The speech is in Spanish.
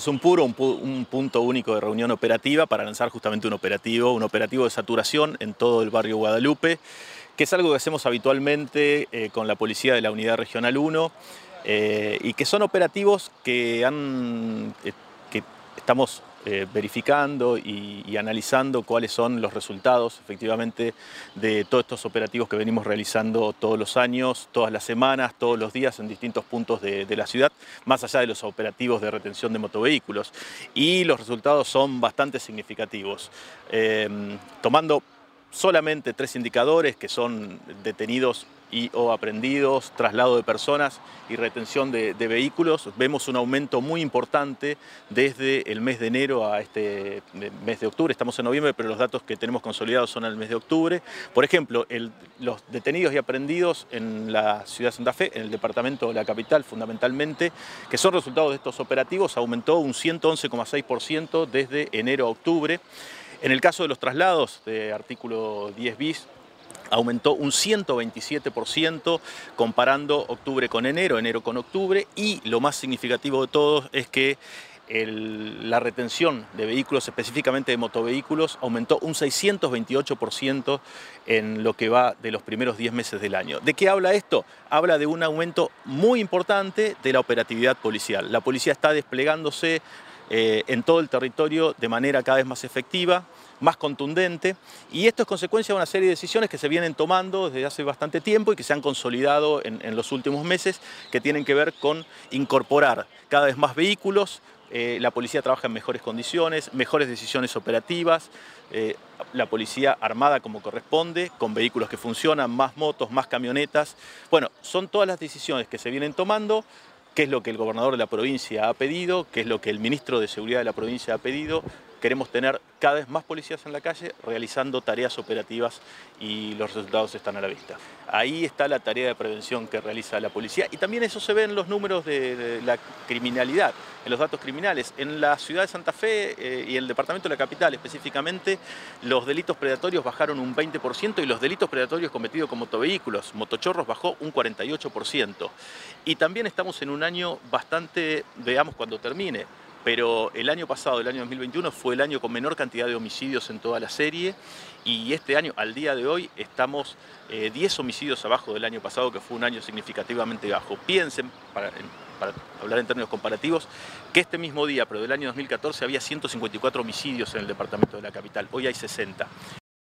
un punto único de reunión operativa para lanzar justamente un operativo de saturación en todo el barrio Guadalupe, que es algo que hacemos habitualmente con la policía de la Unidad Regional 1 y que son operativos que estamos verificando y analizando cuáles son los resultados efectivamente de todos estos operativos que venimos realizando todos los años, todas las semanas, todos los días en distintos puntos de la ciudad, más allá de los operativos de retención de motovehículos. Y los resultados son bastante significativos. Tomando solamente 3 indicadores que son detenidos o aprehendidos, traslado de personas y retención de vehículos, vemos un aumento muy importante desde el mes de enero a este mes de octubre. Estamos en noviembre, pero los datos que tenemos consolidados son al mes de octubre. Por ejemplo, los detenidos y aprehendidos en la ciudad de Santa Fe, en el departamento de la capital fundamentalmente, que son resultados de estos operativos, aumentó un 111,6% desde enero a octubre. En el caso de los traslados de artículo 10 bis, aumentó un 127% comparando octubre con enero con octubre, y lo más significativo de todo es que la retención de vehículos, específicamente de motovehículos, aumentó un 628% en lo que va de los primeros 10 meses del año. ¿De qué habla esto? Habla de un aumento muy importante de la operatividad policial. La policía está desplegándose en todo el territorio de manera cada vez más efectiva, más contundente, y esto es consecuencia de una serie de decisiones que se vienen tomando desde hace bastante tiempo y que se han consolidado en los últimos meses, que tienen que ver con incorporar cada vez más vehículos. La policía trabaja en mejores condiciones, mejores decisiones operativas, la policía armada como corresponde, con vehículos que funcionan, más motos, más camionetas. Bueno, son todas las decisiones que se vienen tomando, qué es lo que el gobernador de la provincia ha pedido, qué es lo que el ministro de Seguridad de la provincia ha pedido. Queremos tener cada vez más policías en la calle realizando tareas operativas y los resultados están a la vista. Ahí está la tarea de prevención que realiza la policía, y también eso se ve en los números de la criminalidad, en los datos criminales. En la ciudad de Santa Fe y el departamento de la capital específicamente, los delitos predatorios bajaron un 20% y los delitos predatorios cometidos con motovehículos, motochorros, bajó un 48%. Y también estamos en un año bastante, veamos cuando termine, pero el año pasado, el año 2021, fue el año con menor cantidad de homicidios en toda la serie, y este año, al día de hoy, estamos 10 homicidios abajo del año pasado, que fue un año significativamente bajo. Piensen, para hablar en términos comparativos, que este mismo día, pero del año 2014, había 154 homicidios en el departamento de la capital. Hoy hay 60.